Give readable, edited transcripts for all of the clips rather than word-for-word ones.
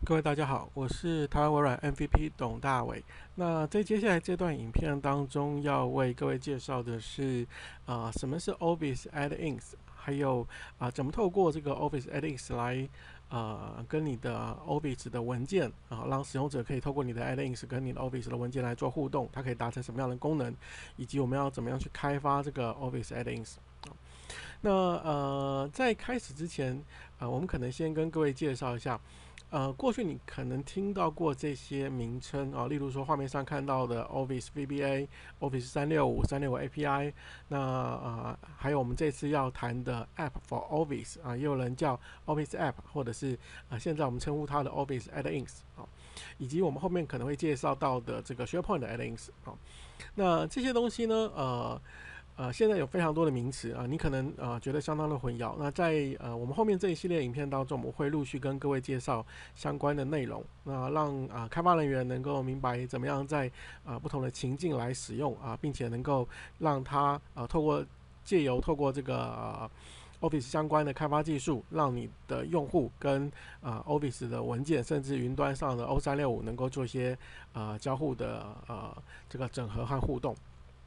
各位大家好，我是台湾微软 MVP 董大伟。那在接下来这段影片当中，要为各位介绍的是，什么是 Office Add-ins，还有怎么透过这个 Office Add-ins 来跟你的 Office 的文件让使用者可以透过你的 Add-ins 跟你的 Office 的文件来做互动，它可以达成什么样的功能，以及我们要怎么样去开发这个 Office Add-ins。那在开始之前，我们可能先跟各位介绍一下。过去你可能听到过这些名称例如说画面上看到的 Office VBA、Office 365、365 API，还有我们这次要谈的 App for Office 也有人叫 Office App， 或者是现在我们称呼它的 Office Add-ins 以及我们后面可能会介绍到的这个 SharePoint 的 Add-ins 那这些东西呢，现在有非常多的名词你可能觉得相当的混淆。那在我们后面这一系列影片当中，我们会陆续跟各位介绍相关的内容，那让开发人员能够明白怎么样在不同的情境来使用并且能够让它借由透过这个Office 相关的开发技术，让你的用户跟Office 的文件，甚至云端上的 O365能够做一些交互的这个整合和互动。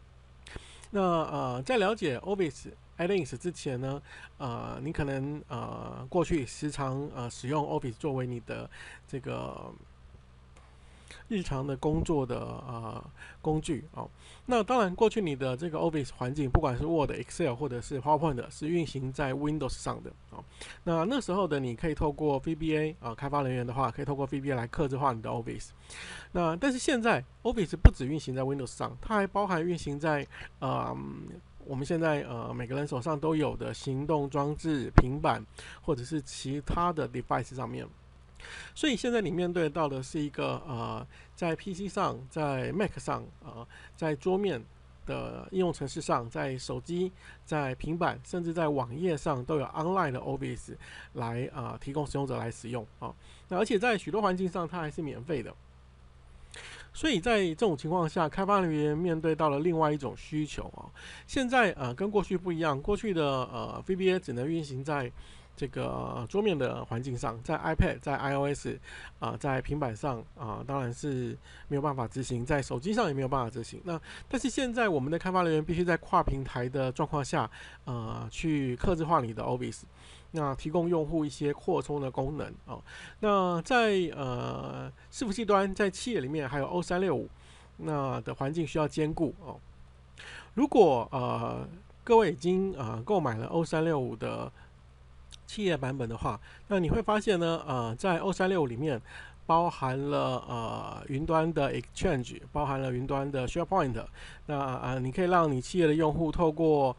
那在了解 Office Add-ins 之前呢，你可能过去时常使用 Office 作为你的这个日常的工作的工具那当然，过去你的这个 Office 环境，不管是 Word、Excel 或者是 PowerPoint， 是运行在 Windows 上的那时候的你可以透过 VBA 开发人员的话，可以透过 VBA 来客制化你的 Office。但是现在 Office 不只运行在 Windows 上，它还包含运行在我们现在每个人手上都有的行动装置、平板或者是其他的 device 上面。所以现在你面对到的是一个在 PC 上、在 Mac 上在桌面的应用程式上，在手机、在平板，甚至在网页上都有 online 的 Office 来提供使用者来使用那而且在许多环境上它还是免费的。所以在这种情况下，开发人员面对到了另外一种需求现在跟过去不一样，过去的VBA 只能运行在这个桌面的环境上，在 iPad、在 iOS 在平板上当然是没有办法执行，在手机上也没有办法执行。但是现在我们的开发人员必须在跨平台的状况下去客制化你的 Office。那提供用户一些扩充的功能那在伺服器端，在企业里面还有 O365那的环境需要兼顾如果各位已经购买了 O365的企业版本的话，那你会发现呢在 O365里面包含了云端的 Exchange， 包含了云端的 SharePoint。那你可以让你企业的用户透过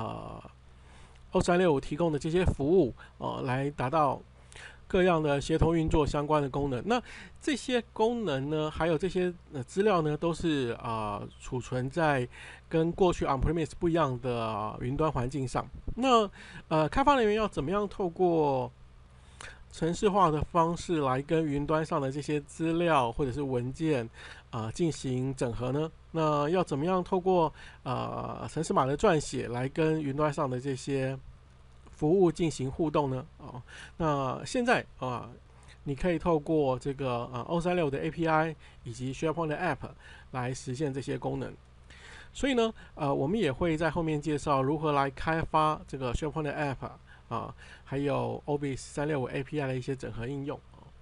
O365提供的这些服务来达到各样的协同运作相关的功能。那这些功能呢，还有这些资料呢，都是储存在跟过去 on-premise 不一样的云端环境上。那开发人员要怎么样透过程式化的方式来跟云端上的这些资料或者是文件进行整合呢？那要怎么样透过程式码的撰写来跟云端上的这些服务进行互动呢？那现在你可以透过这个O365的 API 以及 SharePoint 的 App 来实现这些功能。所以呢，我们也会在后面介绍如何来开发这个 SharePoint 的 App还有 Office 365 API 的一些整合应用。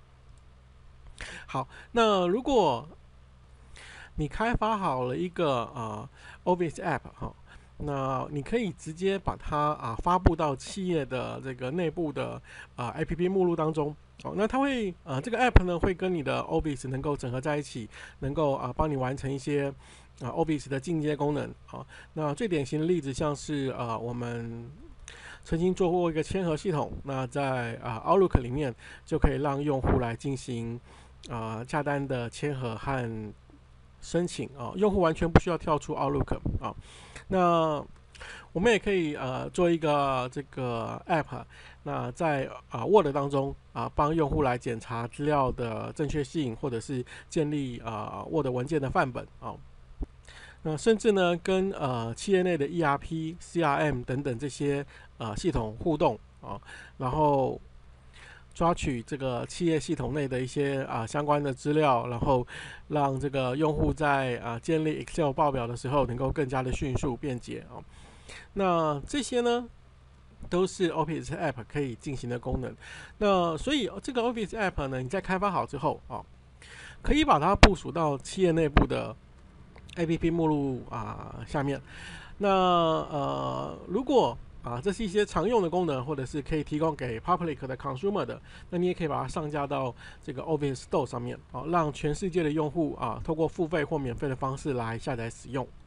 好，那如果你开发好了一个Office App 那你可以直接把它发布到企业的这个内部的APP 目录当中那它会这个 App 呢会跟你的 Office 能够整合在一起，能够帮你完成一些Office 的进阶功能那最典型的例子像是我们曾经做过一个签合系统，那在Outlook 里面就可以让用户来进行下单的签合和申请用户完全不需要跳出 Outlook 那我们也可以做一个这个 App， 那在Word 当中帮用户来检查资料的正确性，或者是建立Word 文件的范本那甚至呢跟企业内的 ERP、CRM 等等这些系统互动然后抓取这个企业系统内的一些相关的资料，然后让这个用户在建立 Excel 报表的时候能够更加的迅速便捷啊。那这些呢，都是 Office App 可以进行的功能。那所以这个 Office App 呢，你在开发好之后可以把它部署到企业内部的 APP 目录下面。那如果这是一些常用的功能，或者是可以提供给 public 的 consumer 的，那你也可以把它上架到这个 Office Store 上面让全世界的用户透过付费或免费的方式来下载使用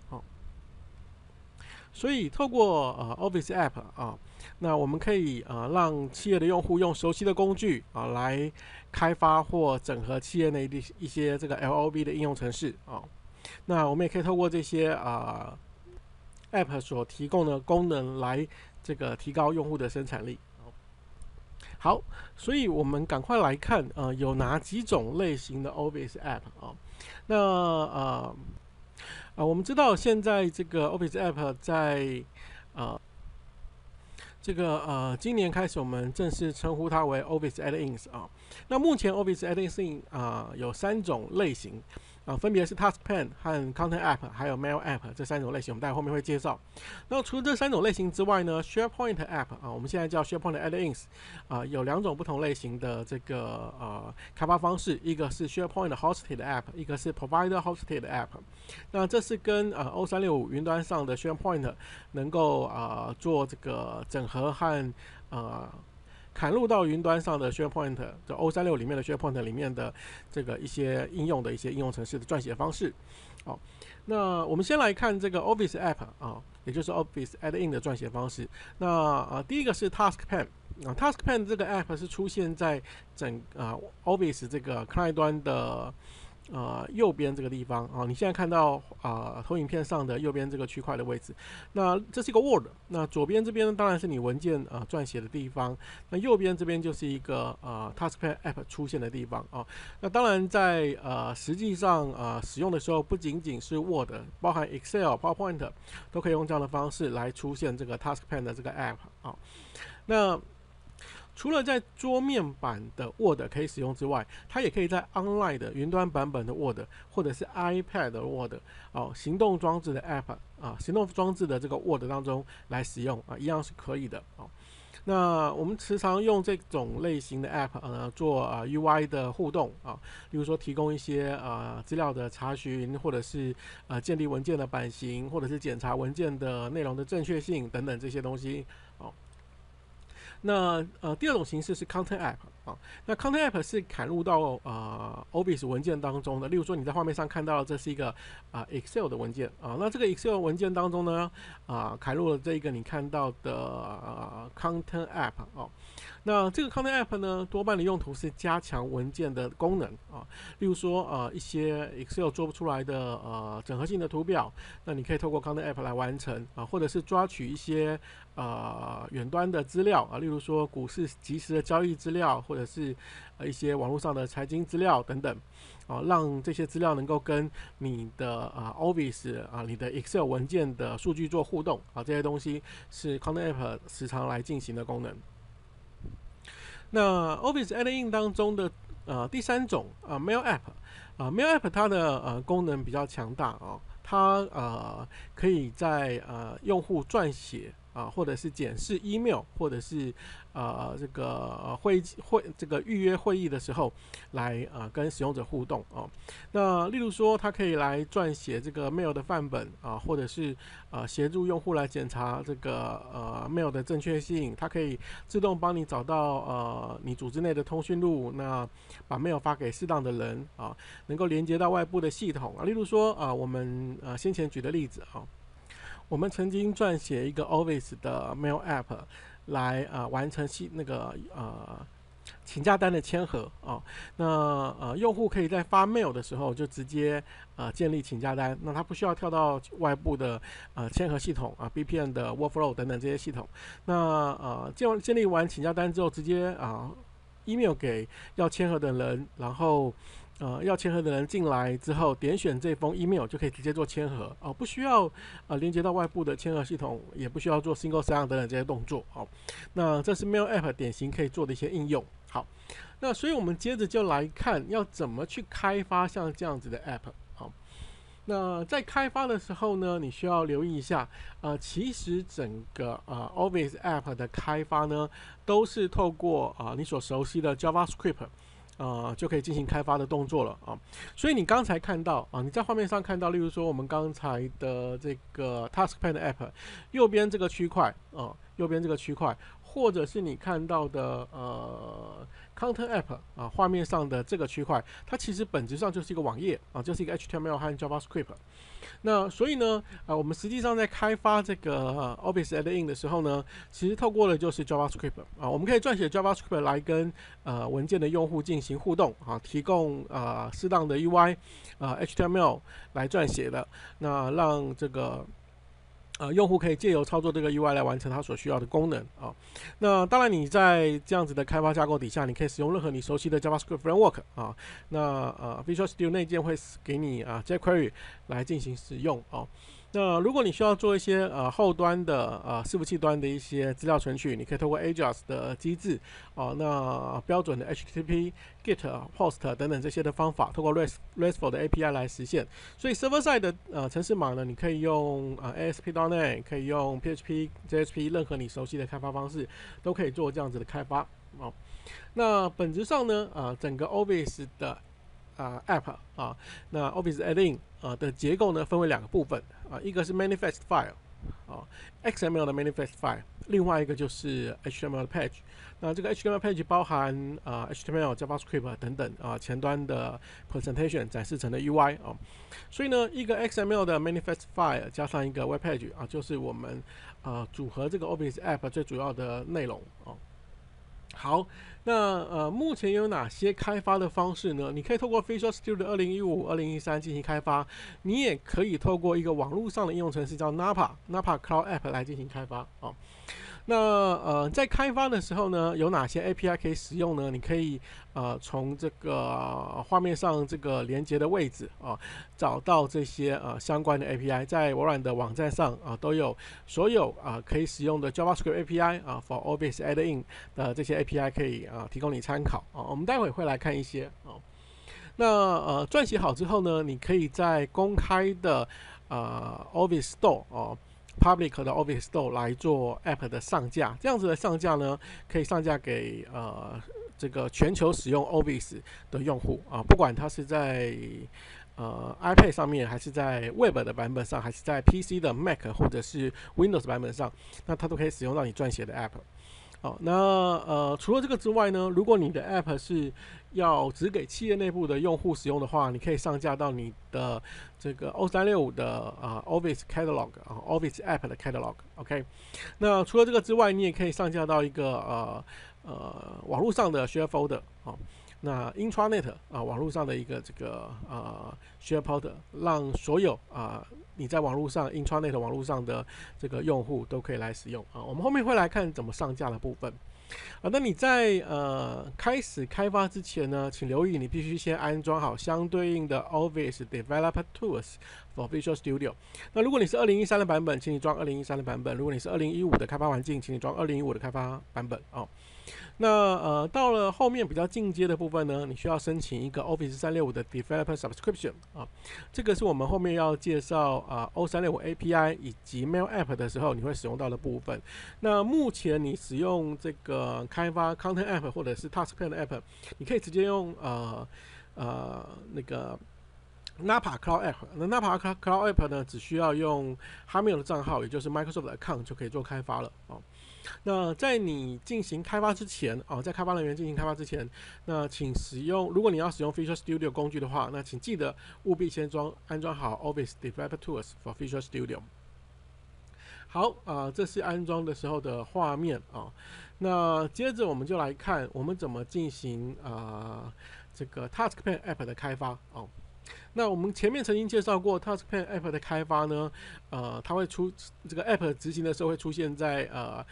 所以透过Office App 那我们可以让企业的用户用熟悉的工具来开发或整合企业内的一些这个 LOB 的应用程式那我们也可以透过这些App 所提供的功能来这个提高用户的生产力。好，所以我们赶快来看有哪几种类型的 Office App 那我们知道现在这个 Office App 在这个今年开始我们正式称呼它为 Office Add-ins 那目前 Office Add-ins 有3种类型分别是 TaskPan 和 Content App 还有 Mail App 这3种类型，我们待会后面会介绍。那除了这3种类型之外呢 ，SharePoint App 我们现在叫 SharePoint Add-ins 有2种不同类型的这个开发方式，一个是 SharePoint Hosted App， 一个是 Provider Hosted App。那这是跟O365 云端上的 SharePoint 能够做这个整合和砍入到云端上的 SharePoint， 就 O365 里面的 SharePoint 里面的这个一些应用的一些应用程式的撰写方式。那我们先来看这个 Office App 也就是 Office Add-in 的撰写方式。那第一个是 TaskPan，TaskPan 这个 App 是出现在整Office 这个 Client 端的右边这个地方你现在看到投影片上的右边这个区块的位置，那这是一个 Word， 那左边这边当然是你文件撰写的地方，那右边这边就是一个TaskPan App 出现的地方那当然在实际上使用的时候，不仅仅是 Word， 包含 Excel、PowerPoint 都可以用这样的方式来出现这个 TaskPan 的这个 App 那除了在桌面版的 Word 可以使用之外，它也可以在 online 的云端版本的 Word， 或者是 iPad 的 Word， 行动装置的 App 行动装置的这个 Word 当中来使用一样是可以的那我们时常用这种类型的 App 做UI 的互动例如说提供一些资料的查询，或者是建立文件的版型，或者是检查文件的内容的正确性等等这些东西那第2种形式是 Content App 那 Content App 是砍入到Office 文件当中的，例如说你在画面上看到这是一个Excel 的文件那这个 Excel 文件当中呢砍入了这一个你看到的Content App 那这个 Content App 呢，多半的用途是加强文件的功能例如说一些 Excel 做不出来的整合性的图表，那你可以透过 Content App 来完成或者是抓取一些远端的资料例如说股市即时的交易资料，或者是一些网络上的财经资料等等让这些资料能够跟你的Office 你的 Excel 文件的数据做互动这些东西是 Content App 时常来进行的功能。那 Office Add-in 当中的第3种Mail App，Mail App 它的功能比较强大它可以在用户撰写或者是检视 email， 或者是这个这个预约会议的时候来跟使用者互动那例如说它可以来撰写这个 mail 的范本或者是协助用户来检查这个mail 的正确性，它可以自动帮你找到你组织内的通讯录，那把 mail 发给适当的人能够连接到外部的系统例如说我们先前举的例子我们曾经撰写一个 Office 的 Mail App 来完成那个请假单的签核那用户可以在发 mail 的时候就直接建立请假单，那他不需要跳到外部的签核系统BPM 的 Workflow 等等这些系统。那建立完请假单之后，直接 email 给要签合的人，然后要签合的人进来之后，点选这封 email 就可以直接做签合不需要连接到外部的签合系统，也不需要做 single sign 等等这些动作那这是 Mail App 典型可以做的一些应用。好，那所以我们接着就来看要怎么去开发像这样子的 App。那在开发的时候呢，你需要留意一下，其实整个Office App 的开发呢，都是透过你所熟悉的 JavaScript，就可以进行开发的动作了所以你刚才看到你在画面上看到，例如说我们刚才的这个 TaskPan 的 App， 右边这个区块或者是你看到的Content App 画面上的这个区块，它其实本质上就是一个网页就是一个 HTML 和 JavaScript。那所以呢，我们实际上在开发这个Office Add-in 的时候呢，其实透过的就是 JavaScript 我们可以撰写 JavaScript 来跟文件的用户进行互动提供适当的 UI HTML 来撰写的，那让这个用户可以借由操作这个 UI 来完成它所需要的功能那当然，你在这样子的开发架构底下，你可以使用任何你熟悉的 JavaScript framework那Visual Studio 内建会给你jQuery 来进行使用那如果你需要做一些后端的伺服器端的一些资料存取，你可以透过 Ajax 的机制那标准的 HTTP、GET、POST 等等这些的方法，透过 RESTful 的 API 来实现。所以 server side 的程式码呢，你可以用ASP.NET， 可以用 PHP、JSP， 任何你熟悉的开发方式都可以做这样子的开发那本质上呢整个 Office 的App 那 Office Add-in 的结构呢分为两个部分一个是 Manifest File XML 的 Manifest File， 另外一个就是 HTML 的 Page。那这个 HTML Page 包含HTML、JavaScript 等等前端的 Presentation 展示成的 UI所以呢，一个 XML 的 Manifest File 加上一个 Web Page 就是我们组合这个 Office App 最主要的内容好，那目前有哪些开发的方式呢？你可以透过 Visual Studio 2015、2013进行开发，你也可以透过一个网络上的应用程式叫 Napa Cloud App 来进行开发那在开发的时候呢，有哪些 API 可以使用呢？你可以从这个画面上这个连接的位置找到这些相关的 API， 在微软的网站上都有所有可以使用的 JavaScript API for Office Add-in 的这些 API 可以提供你参考我们待会会来看一些那撰写好之后呢，你可以在公开的Office Store Public 的 Office Store 来做 App 的上架，这样子的上架呢，可以上架给这个全球使用 Office 的用户不管它是在iPad 上面，还是在 Web 的版本上，还是在 PC 的 Mac 或者是 Windows 版本上，那它都可以使用到你撰写的 App。那除了这个之外呢，如果你的 App 是要只给企业内部的用户使用的话，你可以上架到你的这个 O365 的Office Catalog Office App 的 Catalog。OK， 那除了这个之外，你也可以上架到一个网络上的 Share Folder那 Intranet 网络上的一个这个Share Folder， 让所有你在网络上 Intranet 网络上的这个用户都可以来使用我们后面会来看怎么上架的部分那你在开始开发之前呢，请留意你必须先安装好相对应的 Office Developer Tools for Visual Studio。那如果你是2013的版本，请你装2013的版本；如果你是2015的开发环境，请你装2015的开发版本那到了后面比较进阶的部分呢，你需要申请一个 Office 365的 Developer Subscription这个是我们后面要介绍O365 API 以及 Mail App 的时候你会使用到的部分。那目前你使用这个开发 Content App 或者是 TaskPan 的 App， 你可以直接用那个Napa Cloud App， 那 Napa Cloud App 呢，只需要用 Hotmail 的账号，也就是 Microsoft 的 account 就可以做开发了那在你进行开发之前在开发人员进行开发之前，那请使用，如果你要使用 Visual Studio 工具的话，那请记得务必先安装好 Office Developer Tools for Visual Studio。好这是安装的时候的画面那接着我们就来看我们怎么进行这个 TaskPan App 的开发那我们前面曾经介绍过 TaskPan App 的开发呢它会这个 App 执行的时候会出现在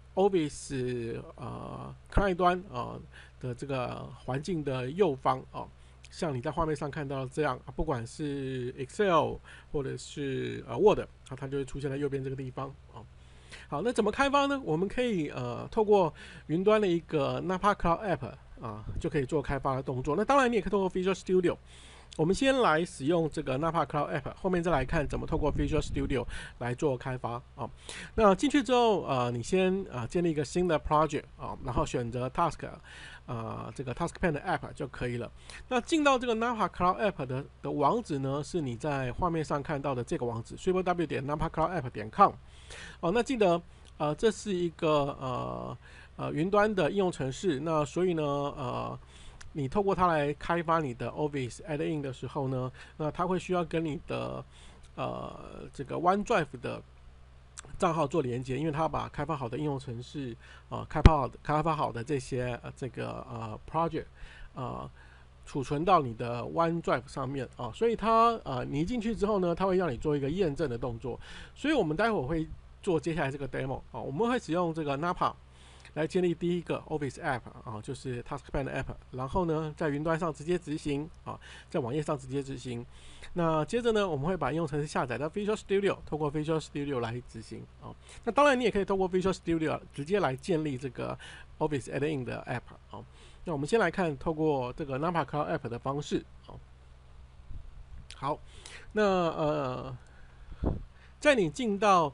Office client 端的这个环境的右方像你在画面上看到这样，不管是 Excel 或者是Word，它就会出现在右边这个地方好，那怎么开发呢？我们可以透过云端的一个 Napa Cloud App 就可以做开发的动作。那当然你也可以透过 Visual Studio。我们先来使用这个 Napa Cloud App， 后面再来看怎么透过 Visual Studio 来做开发那进去之后你先建立一个新的 project 然后选择 Task 这个 Taskpan 的 App 就可以了。那进到这个 Napa Cloud App 的网址呢，是你在画面上看到的这个网址 www.napacloudapp.com 那记得这是一个云端的应用程式，那所以呢你透过它来开发你的 Office Add-in 的时候呢，那它会需要跟你的这个 OneDrive 的账号做连接，因为它把开发好的应用程式开发好的这些这个project储存到你的 OneDrive 上面所以它你一进去之后呢，它会让你做一个验证的动作，所以我们待会会做接下来这个 demo 我们会使用这个 Napa 来建立第一个 Office App 就是 Taskpan 的 App， 然后呢在云端上直接执行在网页上直接执行。那接着呢，我们会把应用程式下载到 Visual Studio， 透过 Visual Studio 来执行那当然你也可以透过 Visual Studio 直接来建立这个 Office Add-in 的 App那我们先来看透过这个 Napa Cloud App 的方式好，那在你进到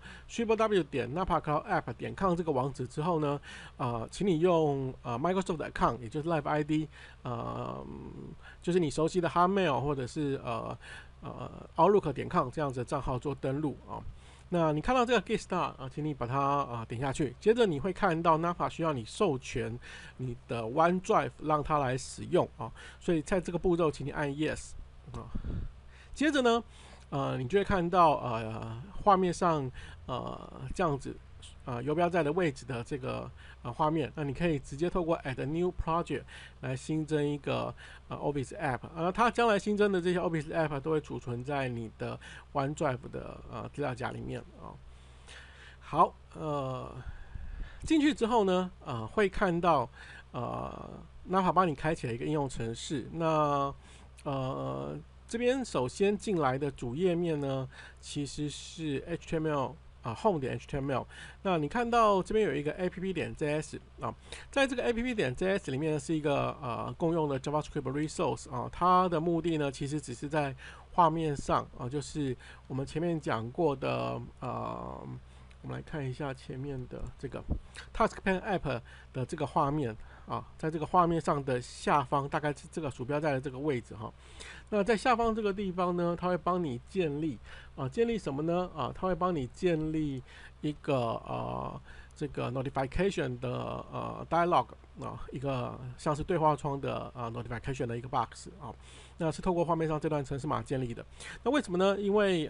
www.napacloudapp.com 这个网址之后呢，请你用Microsoft account， 也就是 Live ID， 就是你熟悉的 Hotmail 或者是Outlook.com 这样子的账号做登录那你看到这个 Get Start 请你把它点下去，接着你会看到 Napa 需要你授权你的 OneDrive 让它来使用所以在这个步骤，请你按 Yes 接着呢。你就会看到画面上这样子游标在的位置的这个画面，那你可以直接透过 Add a New Project 来新增一个Office App， 它将来新增的这些 Office App 都会储存在你的 OneDrive 的资料夹里面好，进去之后呢，会看到Napa 帮你开启了一个应用程式，那这边首先进来的主页面呢，其实是 HTML home.html。那你看到这边有一个 app.js 在这个 app.js 里面是一个共用的 JavaScript resource 它的目的呢，其实只是在画面上就是我们前面讲过的我们来看一下前面的这个 Taskpan App 的这个画面在这个画面上的下方，大概是这个鼠标在的这个位置那在下方这个地方呢，它会帮你建立建立什么呢？它会帮你建立一个这个 notification 的dialog 一个像是对话窗的notification 的一个 box 那是透过画面上这段程式码建立的。那为什么呢？因为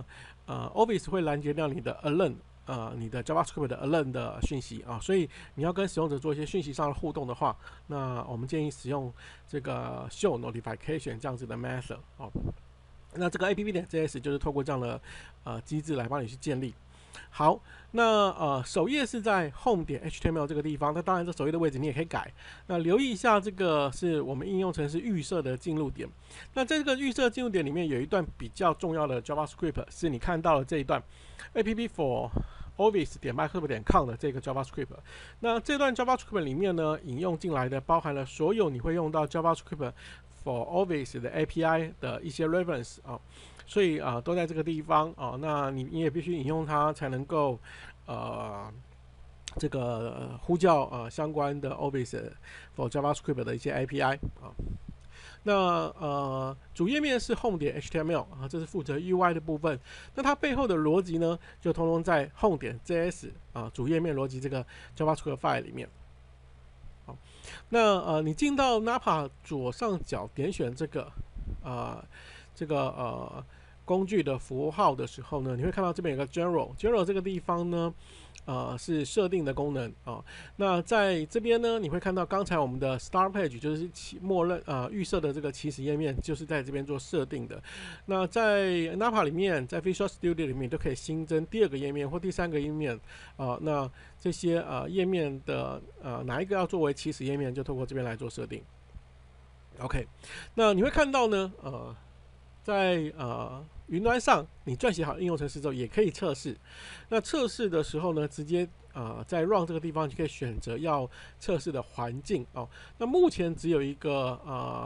Office 会拦截掉你的 alert。你的 JavaScript 的 alert 的讯息所以你要跟使用者做一些讯息上的互动的话，那我们建议使用这个 show notification 这样子的 method 那这个 app.js 就是透过这样的机制来帮你去建立。好，那首页是在 home.html 这个地方，那当然这首页的位置你也可以改。那留意一下，这个是我们应用程式预设的进入点。那在这个预设进入点里面有一段比较重要的 JavaScript， 是你看到的这一段 app for office.microsoft.com 的这个 JavaScript。那这段 JavaScript 里面呢，引用进来的包含了所有你会用到 JavaScript for Office 的 API 的一些 reference 所以都在这个地方那你也必须引用它才能够这个呼叫相关的 Office for JavaScript 的一些 API 那主页面是 home.html 这是负责 UI 的部分。那它背后的逻辑呢，就通通在 home.js 主页面逻辑这个 JavaScript file 里面。那你进到 Napa 左上角点选这个工具的符号的时候呢，你会看到这边有个 General 这个地方呢，是设定的功能啊。那在这边呢，你会看到刚才我们的 Start Page 就是默认预设的这个起始页面，就是在这边做设定的。那在 Napa 里面，在 Visual Studio 里面都可以新增第2个页面或第3个页面那这些页面的哪一个要作为起始页面，就透过这边来做设定。OK， 那你会看到呢，在云端上，你撰写好应用程式之后，也可以测试。那测试的时候呢，直接在 Run 这个地方就可以选择要测试的环境哦。那目前只有一个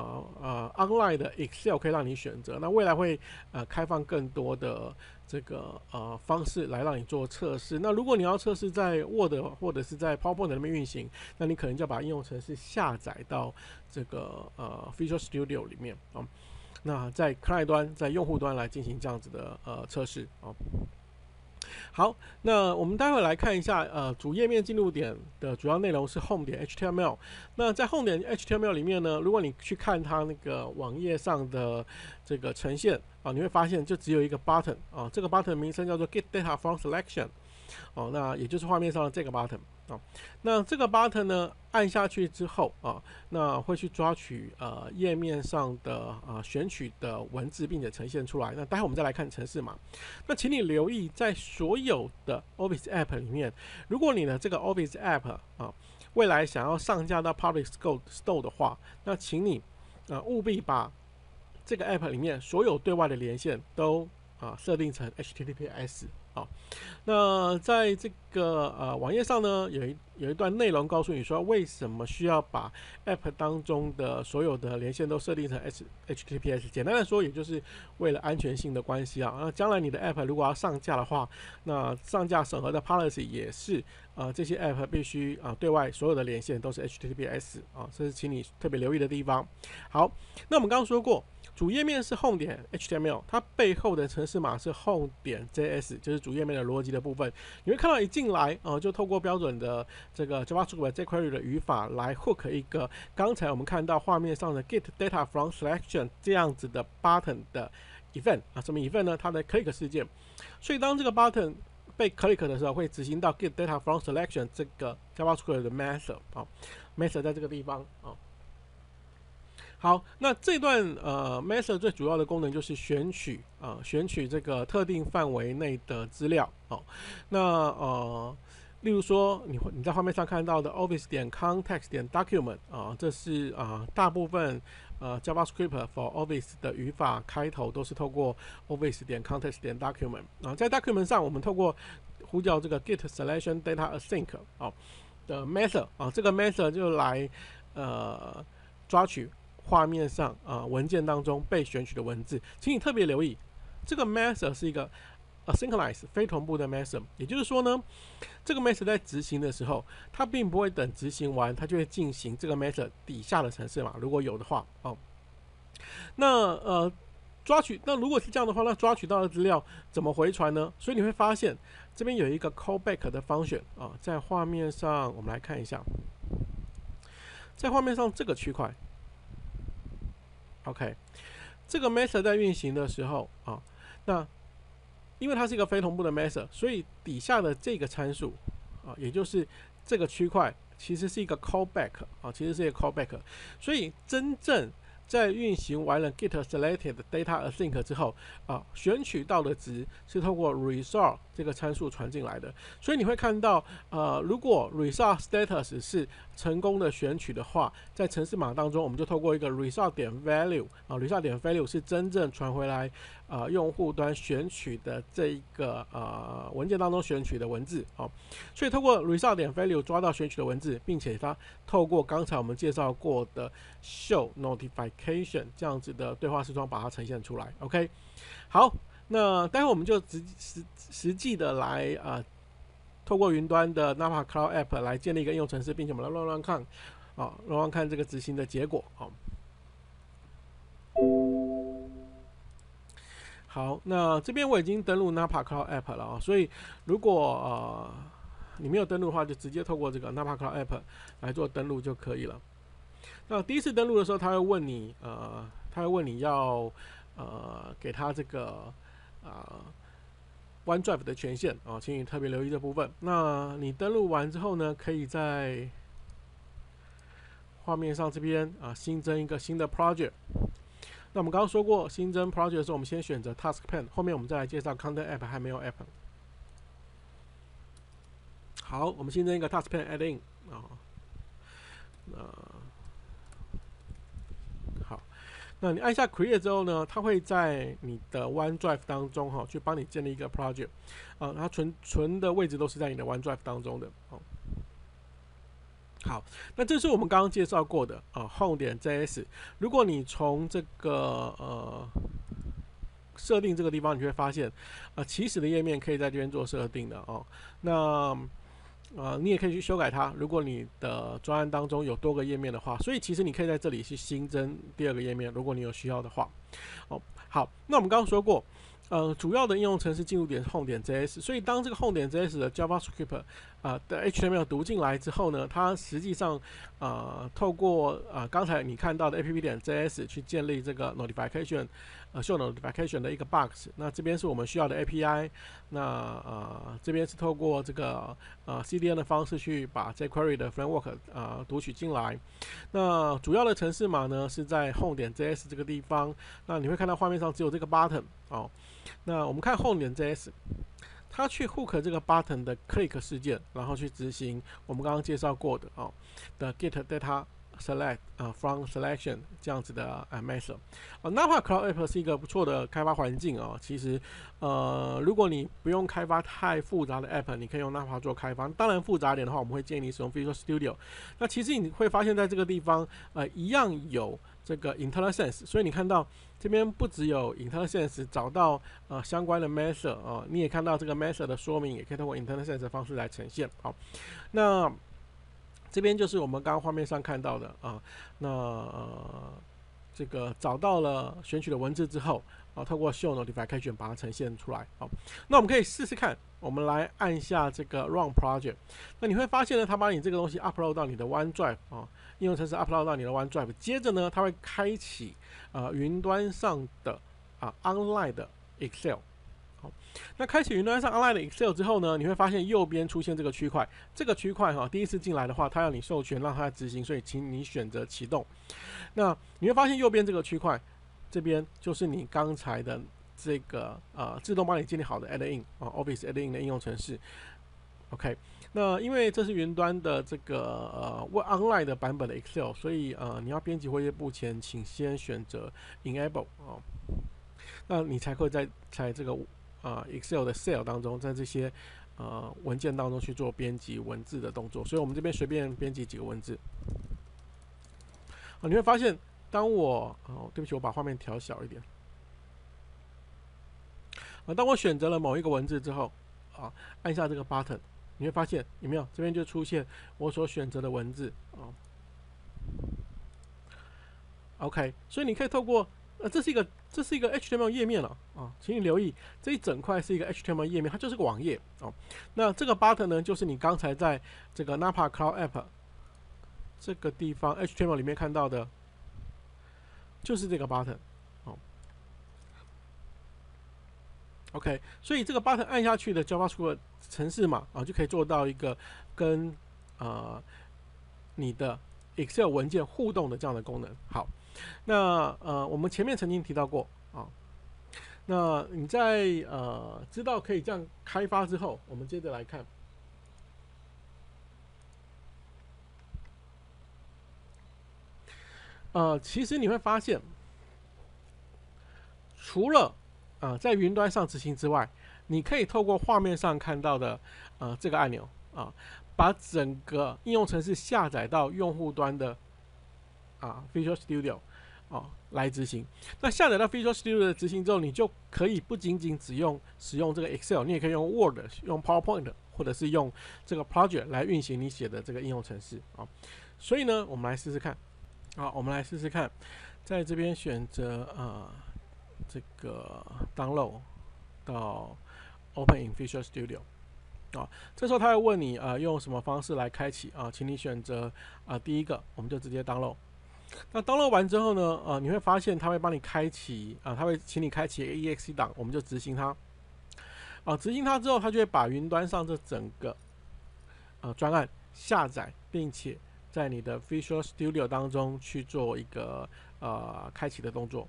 Online 的 Excel 可以让你选择，那未来会开放更多的这个方式来让你做测试。那如果你要测试在 Word 或者是在 PowerPoint 那边运行，那你可能就要把应用程式下载到这个Visual Studio 里面啊。那在 Client 端，在用户端来进行这样子的测试哦。好，那我们待会来看一下主页面进入点的主要内容是 Home 点 HTML。那在 Home 点 HTML 里面呢，如果你去看它那个网页上的这个呈现你会发现就只有一个 button 这个 button 名称叫做 Get Data from Selection。那也就是画面上的这个 button 那这个 button 呢，按下去之后那会去抓取页面上的选取的文字，并且呈现出来。那待会我们再来看程式码。那请你留意，在所有的 Office App 里面，如果你的这个 Office App 未来想要上架到 Public Store 的话，那请你务必把这个 App 里面所有对外的连线都设定成 HTTPS。那在这个网页上呢，有一段内容告诉你说，为什么需要把 App 当中的所有的连线都设定成 HTTPS。简单的说，也就是为了安全性的关系那将来你的 App 如果要上架的话，那上架审核的 policy 也是这些 App 必须对外所有的连线都是 HTTPS 这是请你特别留意的地方。好，那我们刚刚说过，主页面是 Home 点 HTML， 它背后的程式码是 Home 点 JS， 就是主页面的逻辑的部分。你会看到一进来就透过标准的这个 JavaScript jQuery 的语法来 hook 一个刚才我们看到画面上的 Get Data from Selection 这样子的 button 的 event 什么 event 呢？它的 click 事件。所以当这个 button 被 click 的时候，会执行到 Get Data from Selection 这个 JavaScript 的 method method 在这个地方好，那这段method 最主要的功能就是选取这个特定范围内的资料那例如说你在画面上看到的 Office 点 Context 点 Document 这是大部分JavaScript for Office 的语法开头都是透过 Office 点 Context 点 Document 在 Document 上我们透过呼叫这个 Get Selection Data Async 的 method 这个 method 就来抓取画面上文件当中被选取的文字，请你特别留意，这个 method 是一个 asynchronous 非同步的 method， 也就是说呢，这个 method 在执行的时候，它并不会等执行完，它就会进行这个 method 底下的程式码，如果有的话那那如果是这样的话，那抓取到的资料怎么回传呢？所以你会发现这边有一个 callback 的 function 在画面上我们来看一下，在画面上这个区块。OK， 这个 method 在运行的时候那因为它是一个非同步的 method， 所以底下的这个参数也就是这个区块，其实是一个 callback 其实是一个 callback， 所以真正在运行完了 Get Selected Data Async 之后选取到的值是透过 Result 这个参数传进来的，所以你会看到如果 Result Status 是成功的选取的话，在程式码当中我们就透过一个 Result 点 Value Result 点 Value 是真正传回来用户端选取的这一个文件当中选取的文字所以透过 Result 点 Value 抓到选取的文字，并且它透过刚才我们介绍过的 Show Notification 这样子的对话视窗把它呈现出来。OK， 好，那待会我们就实际的来透过云端的 Napa Cloud App 来建立一个应用程式，并且我们来乱看这个执行的结果好，那这边我已经登录 Napa Cloud App 了所以如果你没有登录的话，就直接透过这个 Napa Cloud App 来做登录就可以了。那第一次登录的时候，他会问你要给他这个 OneDrive 的权限啊，请你特别留意这部分。那你登录完之后呢，可以在画面上这边新增一个新的 project。那我们刚刚说过，新增 project 的时候，我们先选择 Task Pane， 后面我们再来介绍 Content App 还没有 App。好，我们新增一个 Task Pane Add-in 好，那你按下 Create 之后呢，它会在你的 OneDrive 当中去帮你建立一个 project，它存的位置都是在你的 OneDrive 当中的好，那这是我们刚刚介绍过的Home.js。如果你从这个设定这个地方，你会发现起始的页面可以在这边做设定的那你也可以去修改它。如果你的专案当中有多个页面的话，所以其实你可以在这里去新增第2个页面，如果你有需要的话。好，那我们刚刚说过。主要的应用程式进入点 Home.js， 所以当这个 Home.js 的 JavaScript 的 HTML 读进来之后呢，它实际上透过刚才你看到的 app.js 去建立这个 notification show notification 的一个 box。那这边是我们需要的 API， 那这边是透过这个CDN 的方式去把 jQuery 的 framework 读取进来。那主要的程式码呢是在 Home.js 这个地方。那你会看到画面上只有这个 button 那我们看 Home.js， 它去 hook 这个 button 的 click 事件，然后去执行我们刚刚介绍过的的 get data select from selection 这样子的method。Napa Cloud App 是一个不错的开发环境其实如果你不用开发太复杂的 app， 你可以用 Napa 做开发。当然复杂一点的话，我们会建议你使用 Visual Studio。那其实你会发现在这个地方一样有这个 IntelliSense， 所以你看到这边不只有 IntelliSense 找到相关的 method 你也看到这个 method 的说明，也可以通过 IntelliSense 的方式来呈现。好，那这边就是我们刚刚画面上看到的这个找到了选取的文字之后透过 Show Notification 把它呈现出来。好，那我们可以试试看，我们来按下这个 Run Project。那你会发现呢，它把你这个东西 upload 到你的 OneDrive 应用程式 upload 到你的 OneDrive， 接着呢，它会开启云端上的online 的 Excel。好，那开启云端上 online 的 Excel 之后呢，你会发现右边出现这个区块，这个区块第一次进来的话，它要你授权让它执行，所以请你选择启动。那你会发现右边这个区块，这边就是你刚才的这个自动帮你建立好的 Add-in Office Add-in 的应用程式。OK， 那因为这是云端的这个online 的版本的 Excel， 所以你要编辑活页簿前，请先选择 Enable 那你才会在这个Excel 的 cell 当中，在这些文件当中去做编辑文字的动作。所以我们这边随便编辑几个文字。你会发现，当我对不起，我把画面调小一点。当我选择了某一个文字之后按下这个 button， 你会发现有没有这边就出现我所选择的文字OK， 所以你可以透过这是一个 HTML 页面了请你留意这一整块是一个 HTML 页面，它就是个网页那这个 button 呢，就是你刚才在这个 Napa Cloud App 这个地方 HTML 里面看到的，就是这个 button OK， 所以这个 button 按下去的 JavaScript 程式码就可以做到一个跟你的 Excel 文件互动的这样的功能。好，那我们前面曾经提到过那你在知道可以这样开发之后，我们接着来看。其实你会发现，除了在云端上执行之外，你可以透过画面上看到的这个按钮把整个应用程式下载到用户端的Visual Studio来执行。那下载到 Visual Studio 的执行之后，你就可以不仅仅使用这个 Excel， 你也可以用 Word、用 PowerPoint 或者是用这个 Project 来运行你写的这个应用程式所以呢，我们来试试看。我们来试试看，在这边选择这个 Download 到 Open in Visual Studio 这时候他会问你用什么方式来开启请你选择第一个，我们就直接 Download。 那 download 完之后呢，你会发现它会帮你开启它会请你开启 exe 档，我们就执行它。执行它之后，它就会把云端上这整个专案下载，并且在你的 Visual Studio 当中去做一个开启的动作。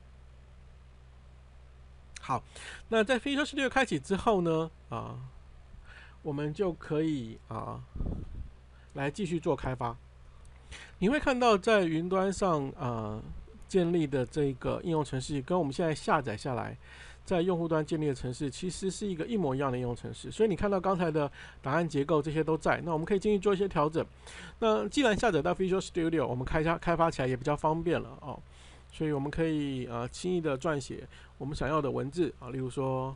好，那在 Visual Studio 开启之后呢，我们就可以来继续做开发。你会看到在云端上建立的这个应用程式，跟我们现在下载下来在用户端建立的程式，其实是一个一模一样的应用程式。所以你看到刚才的档案结构这些都在，那我们可以进去做一些调整。那既然下载到 Visual Studio， 我们开发起来也比较方便了哦。所以我们可以轻易的撰写我们想要的文字例如说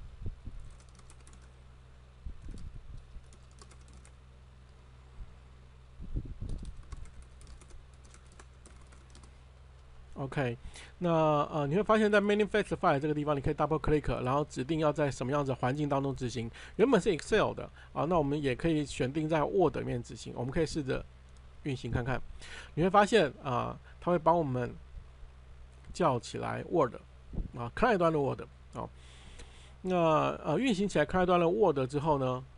，OK， 那你会发现在 Manifest File 这个地方，你可以 Double Click， 然后指定要在什么样子的环境当中执行。原本是 Excel 的那我们也可以选定在 Word 里面执行。我们可以试着运行看看，你会发现它会帮我们叫起来 Word 开一段的 Word 那运行起来开一段的 Word 之后呢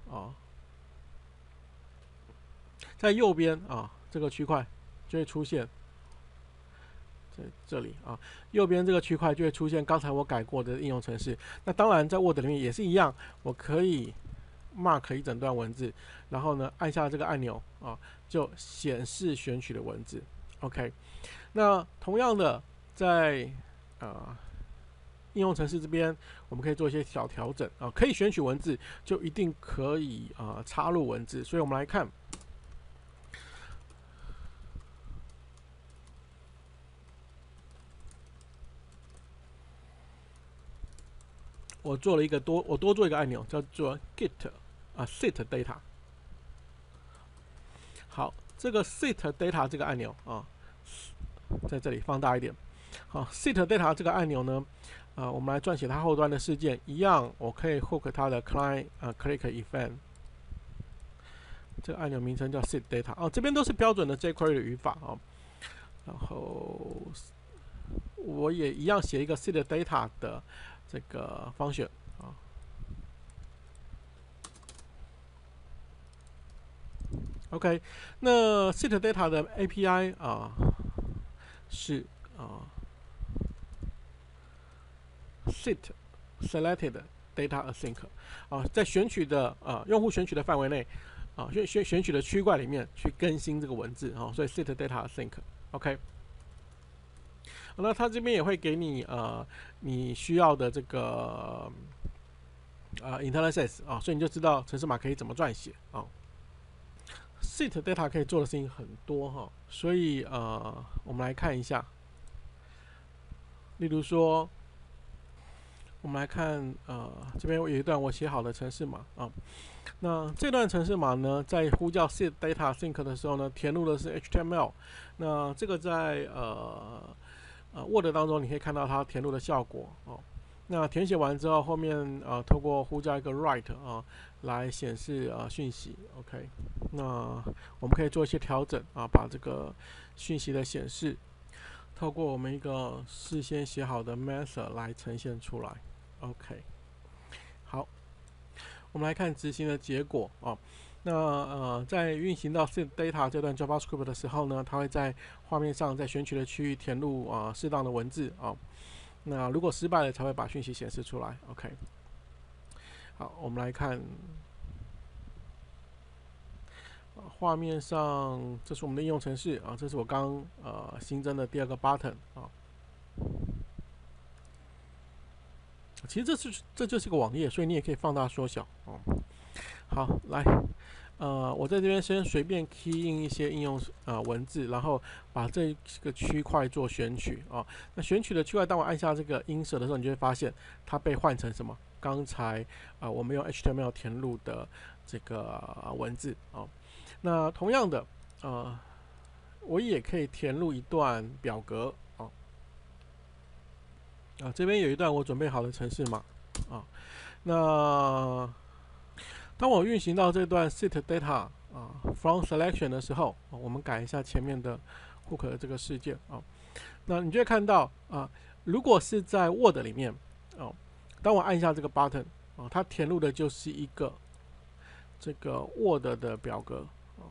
在右边这个区块就会出现。在这里右边这个区块就会出现刚才我改过的应用程式。那当然，在 Word 里面也是一样，我可以 mark 一整段文字，然后呢按下这个按钮就显示选取的文字。OK， 那同样的，在应用程式这边，我们可以做一些小调整可以选取文字，就一定可以插入文字。所以我们来看。我做了一个我多做一个按钮，叫做 Git Set Data。好，这个 Set Data 这个按钮在这里放大一点。好 ，Set Data 这个按钮呢，我们来撰写它后端的事件，一样，我可以 hook 它的 client click event。这个按钮名称叫 Set Data 这边都是标准的 jQuery 的语法然后我也一样写一个 Set Data 的这个function OK， 那 Set Data 的 API 是set selected data async 在选取的用户选取的范围内选取的区块里面去更新这个文字所以 set data async OK。那它这边也会给你你需要的这个IntelliSense 所以你就知道程式码可以怎么撰写Set Data 可以做的事情很多所以我们来看一下，例如说，我们来看这边有一段我写好的程式码那这段程式码呢，在呼叫 Set Data Sync 的时候呢，填入的是 HTML。那这个在Word 当中你可以看到它填入的效果那填写完之后，后面透过呼叫一个 write 来显示讯息。OK， 那我们可以做一些调整把这个讯息的显示透过我们一个事先写好的 method 来呈现出来。OK， 好，我们来看执行的结果那在运行到 set data 这段 JavaScript 的时候呢，它会在画面上在选取的区域填入适当的文字那如果失败了，才会把讯息显示出来。OK， 好，我们来看画面上，这是我们的应用程式这是我刚新增的第二个 button 其实这就是个网页，所以你也可以放大缩小好，来，我在这边先随便 key in 一些应用文字，然后把这个区块做选取那选取的区块，当我按下这个 insert 的时候，你就会发现它被换成什么？刚才我们用 HTML 填入的这个文字那同样的我也可以填入一段表格这边有一段我准备好的程式码那当我运行到这段 set data from selection 的时候我们改一下前面的 hook 的这个事件那你就会看到如果是在 Word 里面当我按下这个 button 它填入的就是一个这个 Word 的表格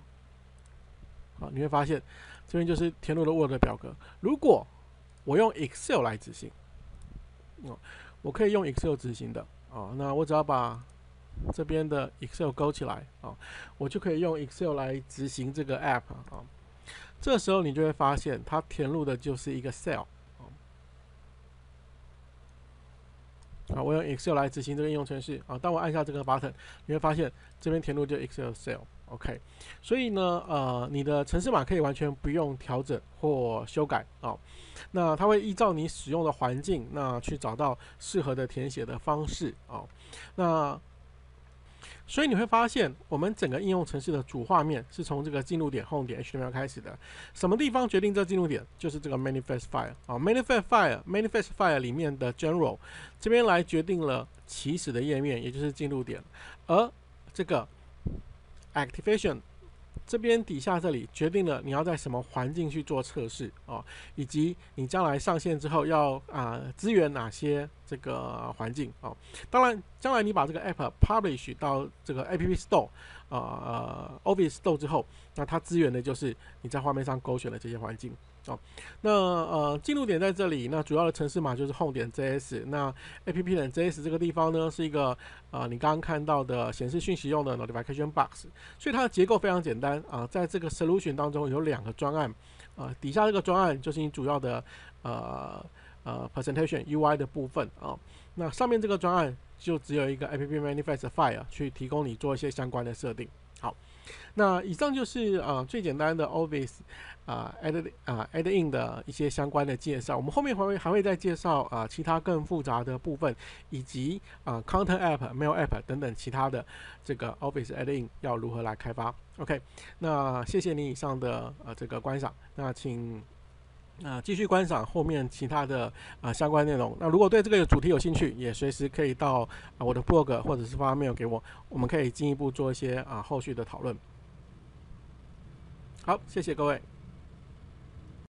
你会发现这边就是填入的 Word 的表格。如果我用 Excel 来执行我可以用 Excel 执行的那我只要把这边的 Excel 勾起来我就可以用 Excel 来执行这个 App 这时候你就会发现它填入的就是一个 cell我用 Excel 来执行这个应用程式当我按下这个 button 你会发现这边填入就 Excel cell OK 所以呢你的程式码可以完全不用调整或修改那它会依照你使用的环境那去找到适合的填写的方式那所以你会发现，我们整个应用程式的主画面是从这个进入点 home 点 HTML 开始的。什么地方决定这进入点？就是这个 manifest file manifest file 里面的 general 这边来决定了起始的页面，也就是进入点。而这个 activation 这边底下这里决定了你要在什么环境去做测试以及你将来上线之后要支援哪些这个环境当然，将来你把这个 app publish 到这个 App Store Office Store 之后，那它支援的就是你在画面上勾选的这些环境那进入点在这里，那主要的程式码就是 home 点 js， 那 app 点 js 这个地方呢是一个你刚刚看到的显示讯息用的 notification box， 所以它的结构非常简单在这个 solution 当中有2个专案底下这个专案就是你主要的presentation UI 的部分那上面这个专案就只有一个 app manifest file 去提供你做一些相关的设定。好，那以上就是最简单的 Office add in 的一些相关的介绍。我们后面还会再介绍其他更复杂的部分，以及Content App、Mail App 等等其他的这个 Office add in 要如何来开发。OK， 那谢谢你以上的这个观赏，那请继续观赏后面其他的相关内容。那如果对这个主题有兴趣，也随时可以到我的 blog 或者是发 mail 给我，我们可以进一步做一些后续的讨论。好，谢谢各位。